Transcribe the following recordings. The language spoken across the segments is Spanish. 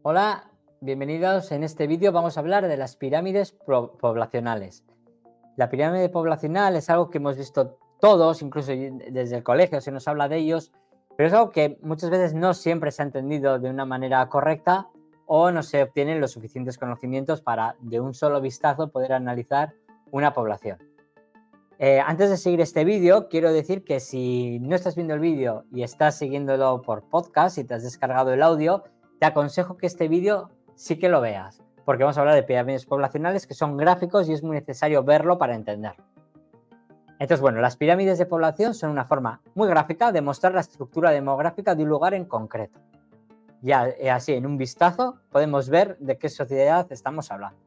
Hola, bienvenidos. En este vídeo vamos a hablar de las pirámides poblacionales. La pirámide poblacional es algo que hemos visto todos, incluso desde el colegio se nos habla de ellos, pero es algo que muchas veces no siempre se ha entendido de una manera correcta o no se obtienen los suficientes conocimientos para de un solo vistazo poder analizar una población. Antes de seguir este vídeo, quiero decir que si no estás viendo el vídeo y estás siguiéndolo por podcast y te has descargado el audio, te aconsejo que este vídeo sí que lo veas, porque vamos a hablar de pirámides poblacionales que son gráficos y es muy necesario verlo para entenderlo. Entonces, bueno, las pirámides de población son una forma muy gráfica de mostrar la estructura demográfica de un lugar en concreto. Ya así, en un vistazo, podemos ver de qué sociedad estamos hablando.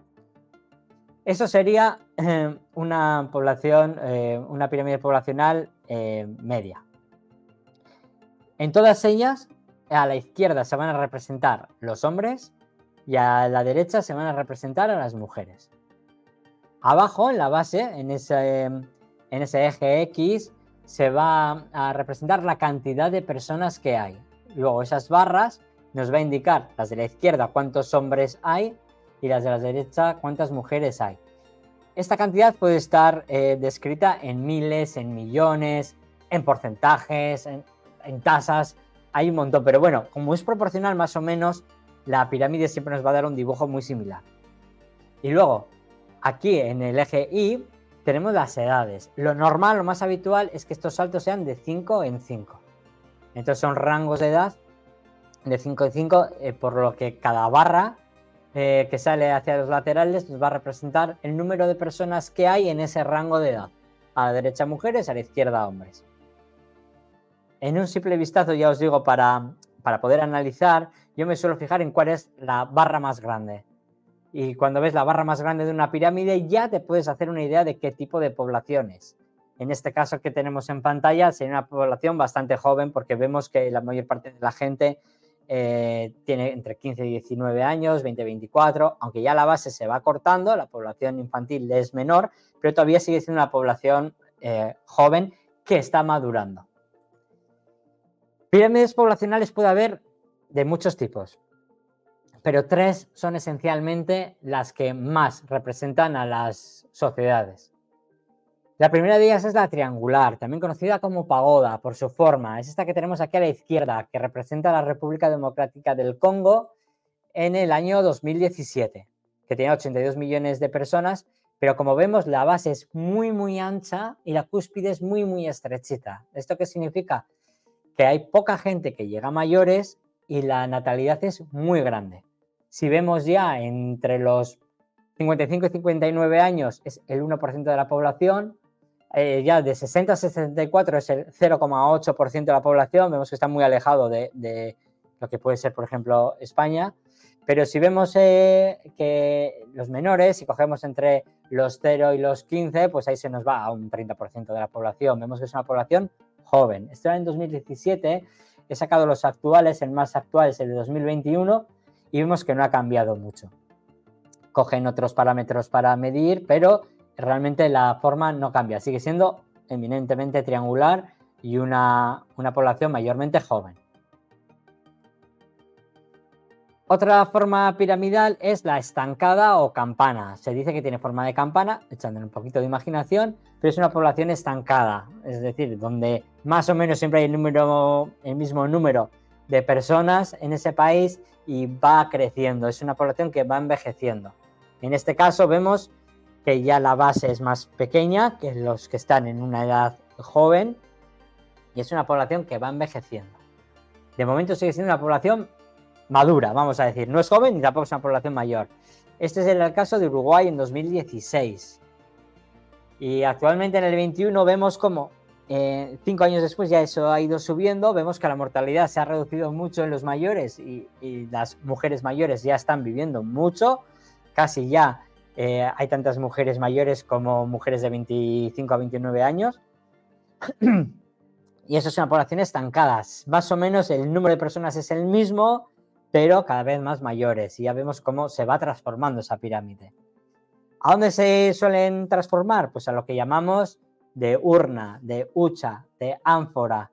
Eso sería una población, una pirámide poblacional media. En todas ellas, a la izquierda se van a representar los hombres y a la derecha se van a representar a las mujeres. Abajo, en la base, en ese eje X, se va a representar la cantidad de personas que hay. Luego, esas barras nos va a indicar, las de la izquierda, cuántos hombres hay y las de la derecha, cuántas mujeres hay. Esta cantidad puede estar descrita en miles, en millones, en porcentajes, en tasas, hay un montón, pero bueno, como es proporcional más o menos, la pirámide siempre nos va a dar un dibujo muy similar. Y luego, aquí en el eje Y, tenemos las edades. Lo normal, lo más habitual es que estos saltos sean de 5 en 5. Entonces son rangos de edad de 5 en 5, por lo que cada barra que sale hacia los laterales nos va a representar el número de personas que hay en ese rango de edad. A la derecha mujeres, a la izquierda hombres. En un simple vistazo, ya os digo, para poder analizar, yo me suelo fijar en cuál es la barra más grande. Y cuando ves la barra más grande de una pirámide ya te puedes hacer una idea de qué tipo de población es. En este caso que tenemos en pantalla sería una población bastante joven porque vemos que la mayor parte de la gente tiene entre 15 y 19 años, 20 y 24, aunque ya la base se va cortando, la población infantil es menor, pero todavía sigue siendo una población joven que está madurando. Pirámides poblacionales puede haber de muchos tipos, pero tres son esencialmente las que más representan a las sociedades. La primera de ellas es la triangular, también conocida como pagoda por su forma. Es esta que tenemos aquí a la izquierda, que representa a la República Democrática del Congo en el año 2017, que tenía 82 millones de personas, pero como vemos la base es muy ancha y la cúspide es muy estrechita. ¿Esto qué significa? Que hay poca gente que llega a mayores y la natalidad es muy grande. Si vemos ya entre los 55 y 59 años es el 1% de la población, ya de 60 a 64 es el 0,8% de la población, vemos que está muy alejado de lo que puede ser, por ejemplo, España, pero si vemos que los menores, si cogemos entre los 0 y los 15, pues ahí se nos va a un 30% de la población, vemos que es una población joven. Esto era en 2017, he sacado los actuales, el más actual es el de 2021 y vemos que no ha cambiado mucho. Cogen otros parámetros para medir, pero realmente la forma no cambia, sigue siendo eminentemente triangular y una población mayormente joven. Otra forma piramidal es la estancada o campana. Se dice que tiene forma de campana, echándole un poquito de imaginación, pero es una población estancada, es decir, donde más o menos siempre hay el mismo número de personas en ese país y va creciendo, es una población que va envejeciendo. En este caso vemos que ya la base es más pequeña que los que están en una edad joven y es una población que va envejeciendo. De momento sigue siendo una población madura, vamos a decir, no es joven ni tampoco es una población mayor. Este es el caso de Uruguay en 2016 y actualmente en el 21 vemos como 5 años después ya eso ha ido subiendo, vemos que la mortalidad se ha reducido mucho en los mayores y las mujeres mayores ya están viviendo mucho, casi ya hay tantas mujeres mayores como mujeres de 25 a 29 años y eso es una población estancada, más o menos el número de personas es el mismo, pero cada vez más mayores y ya vemos cómo se va transformando esa pirámide. ¿A dónde se suelen transformar? Pues a lo que llamamos de urna, de hucha, de ánfora.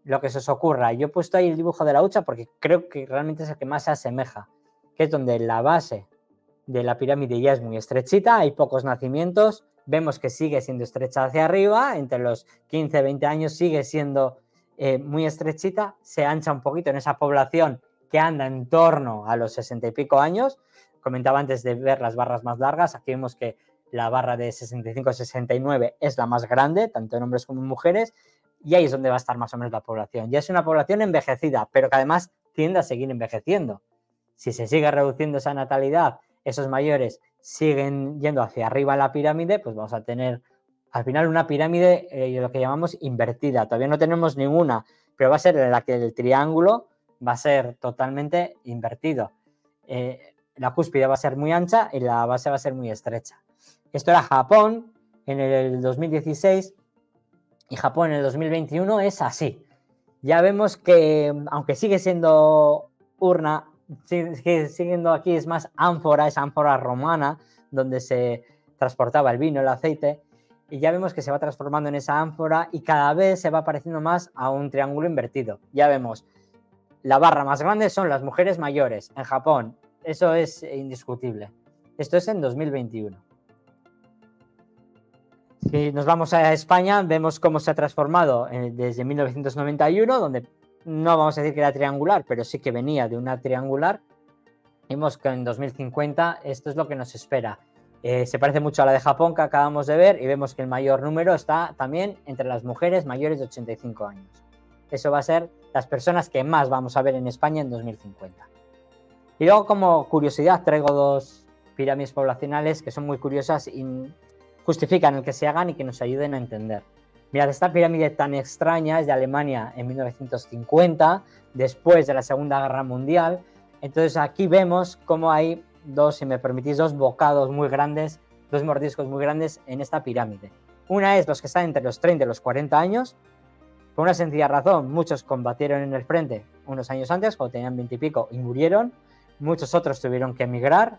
lo que se os ocurra. Yo he puesto ahí el dibujo de la hucha porque creo que realmente es el que más se asemeja, que es donde la base de la pirámide ya es muy estrechita, hay pocos nacimientos, vemos que sigue siendo estrecha hacia arriba, entre los 15 20 años sigue siendo muy estrechita, se ancha un poquito en esa población que anda en torno a los 60 y pico años. Comentaba antes de ver las barras más largas, aquí vemos que la barra de 65-69 es la más grande, tanto en hombres como en mujeres, y ahí es donde va a estar más o menos la población. Ya es una población envejecida, pero que además tiende a seguir envejeciendo. Si se sigue reduciendo esa natalidad, esos mayores siguen yendo hacia arriba en la pirámide, pues vamos a tener al final una pirámide, lo que llamamos invertida. Todavía no tenemos ninguna, pero va a ser en la que el triángulo va a ser totalmente invertido. La cúspide va a ser muy ancha y la base va a ser muy estrecha. Esto era Japón en el 2016 y Japón en el 2021 es así. Ya vemos que, aunque sigue siendo urna, sigue siendo aquí, es más ánfora, es ánfora romana, donde se transportaba el vino, el aceite, y ya vemos que se va transformando en esa ánfora y cada vez se va pareciendo más a un triángulo invertido. Ya vemos, la barra más grande son las mujeres mayores en Japón, eso es indiscutible. Esto es en 2021. Si nos vamos a España, vemos cómo se ha transformado desde 1991, donde no vamos a decir que era triangular, pero sí que venía de una triangular. Vemos que en 2050 esto es lo que nos espera. Se parece mucho a la de Japón que acabamos de ver y vemos que el mayor número está también entre las mujeres mayores de 85 años. Eso va a ser las personas que más vamos a ver en España en 2050. Y luego, como curiosidad, traigo dos pirámides poblacionales que son muy curiosas y justifican el que se hagan y que nos ayuden a entender. Mirad, esta pirámide tan extraña es de Alemania en 1950, después de la Segunda Guerra Mundial. Entonces aquí vemos cómo hay dos, si me permitís, dos bocados muy grandes, dos mordiscos muy grandes en esta pirámide. Una es los que están entre los 30 y los 40 años. Por una sencilla razón, muchos combatieron en el frente unos años antes, cuando tenían 20 y pico, y murieron. Muchos otros tuvieron que emigrar,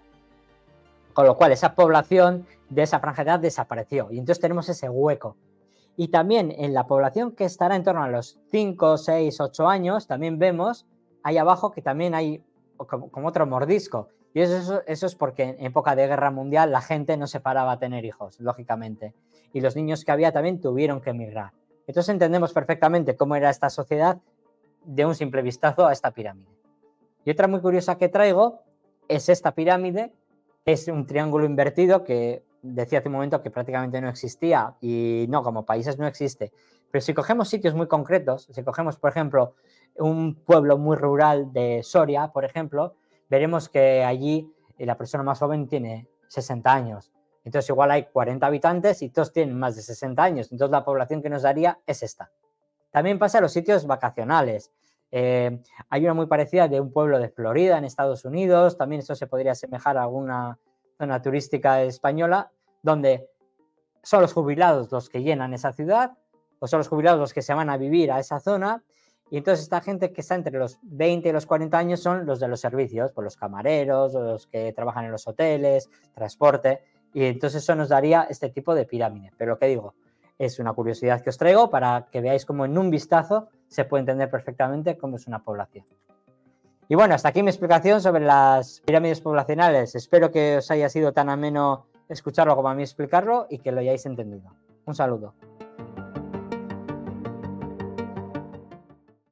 con lo cual esa población de esa franja de edad desapareció. Y entonces tenemos ese hueco. Y también en la población que estará en torno a los 5, 6, 8 años, también vemos ahí abajo que también hay como otro mordisco. Y eso es porque en época de guerra mundial la gente no se paraba a tener hijos, lógicamente. Y los niños que había también tuvieron que emigrar. Entonces entendemos perfectamente cómo era esta sociedad de un simple vistazo a esta pirámide. Y otra muy curiosa que traigo es esta pirámide. Es un triángulo invertido que decía hace un momento que prácticamente no existía y no, como países no existe. Pero si cogemos sitios muy concretos, si cogemos, por ejemplo, un pueblo muy rural de Soria, por ejemplo, veremos que allí la persona más joven tiene 60 años. Entonces igual hay 40 habitantes y todos tienen más de 60 años. Entonces la población que nos daría es esta. También pasa en los sitios vacacionales. Hay una muy parecida de un pueblo de Florida en Estados Unidos, también esto se podría asemejar a alguna zona turística española, donde son los jubilados los que llenan esa ciudad, o son los jubilados los que se van a vivir a esa zona, y entonces esta gente que está entre los 20 y los 40 años son los de los servicios, pues los camareros, los que trabajan en los hoteles, transporte, y entonces eso nos daría este tipo de pirámide. Pero lo que digo, es una curiosidad que os traigo para que veáis cómo en un vistazo se puede entender perfectamente cómo es una población. Y bueno, hasta aquí mi explicación sobre las pirámides poblacionales. Espero que os haya sido tan ameno escucharlo como a mí explicarlo y que lo hayáis entendido. Un saludo.